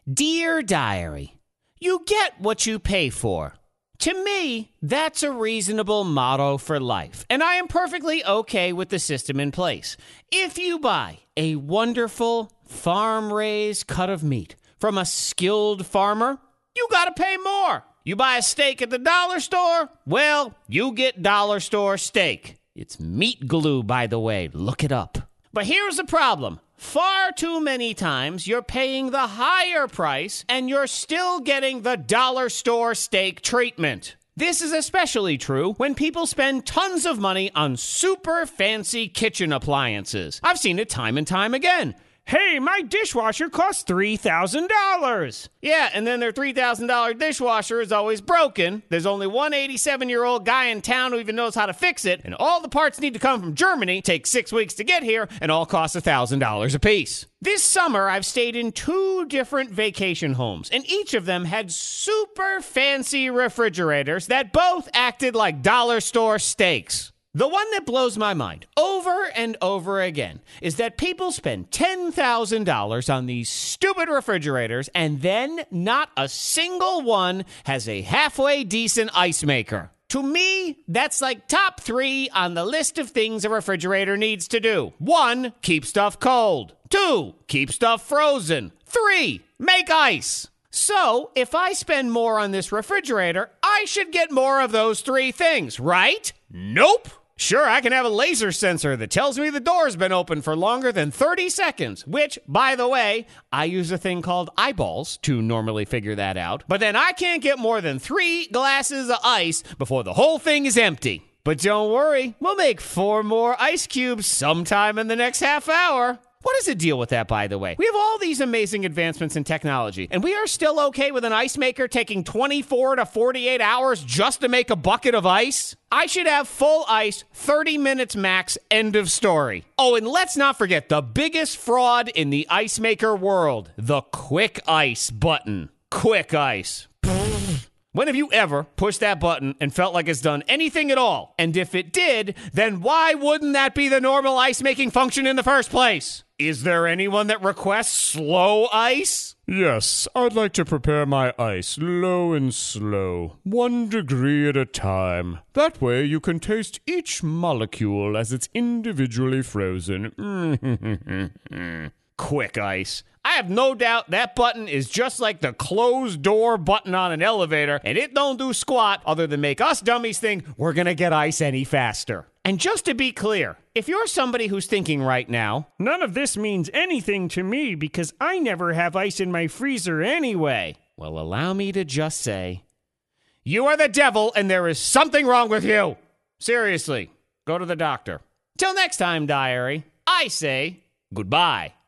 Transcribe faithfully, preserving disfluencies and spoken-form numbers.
Dear Diary, you get what you pay for. To me, that's a reasonable motto for life, and I am perfectly okay with the system in place. If you buy a wonderful farm-raised cut of meat from a skilled farmer, you gotta pay more. You buy a steak at the dollar store, well, you get dollar store steak. It's meat glue, by the way. Look it up. But here's the problem. Far too many times you're paying the higher price and you're still getting the dollar store steak treatment. This is especially true when people spend tons of money on super fancy kitchen appliances. I've seen it time and time again. Hey, my dishwasher costs three thousand dollars. Yeah, and then their three thousand dollars dishwasher is always broken. There's only one eighty-seven-year-old guy in town who even knows how to fix it, and all the parts need to come from Germany, take six weeks to get here, and all cost one thousand dollars a piece. This summer, I've stayed in two different vacation homes, and each of them had super fancy refrigerators that both acted like dollar store steaks. The one that blows my mind over and over again is that people spend ten thousand dollars on these stupid refrigerators and then not a single one has a halfway decent ice maker. To me, that's like top three on the list of things a refrigerator needs to do. One, keep stuff cold. Two, keep stuff frozen. Three, make ice. So, if I spend more on this refrigerator, I should get more of those three things, right? Nope. Sure, I can have a laser sensor that tells me the door's been open for longer than thirty seconds, which, by the way, I use a thing called eyeballs to normally figure that out. But then I can't get more than three glasses of ice before the whole thing is empty. But don't worry, we'll make four more ice cubes sometime in the next half hour. What is the deal with that, by the way? We have all these amazing advancements in technology, and we are still okay with an ice maker taking twenty-four to forty-eight hours just to make a bucket of ice? I should have full ice, thirty minutes max, end of story. Oh, and let's not forget the biggest fraud in the ice maker world, the quick ice button. Quick ice. When have you ever pushed that button and felt like it's done anything at all? And if it did, then why wouldn't that be the normal ice-making function in the first place? Is there anyone that requests slow ice? Yes, I'd like to prepare my ice low and slow, one degree at a time. That way you can taste each molecule as it's individually frozen. Quick ice. I have no doubt that button is just like the closed door button on an elevator, and it don't do squat other than make us dummies think we're gonna get ice any faster. And just to be clear, if you're somebody who's thinking right now, none of this means anything to me because I never have ice in my freezer anyway, well, allow me to just say, you are the devil and there is something wrong with you. Seriously, go to the doctor. Till next time, diary, I say goodbye.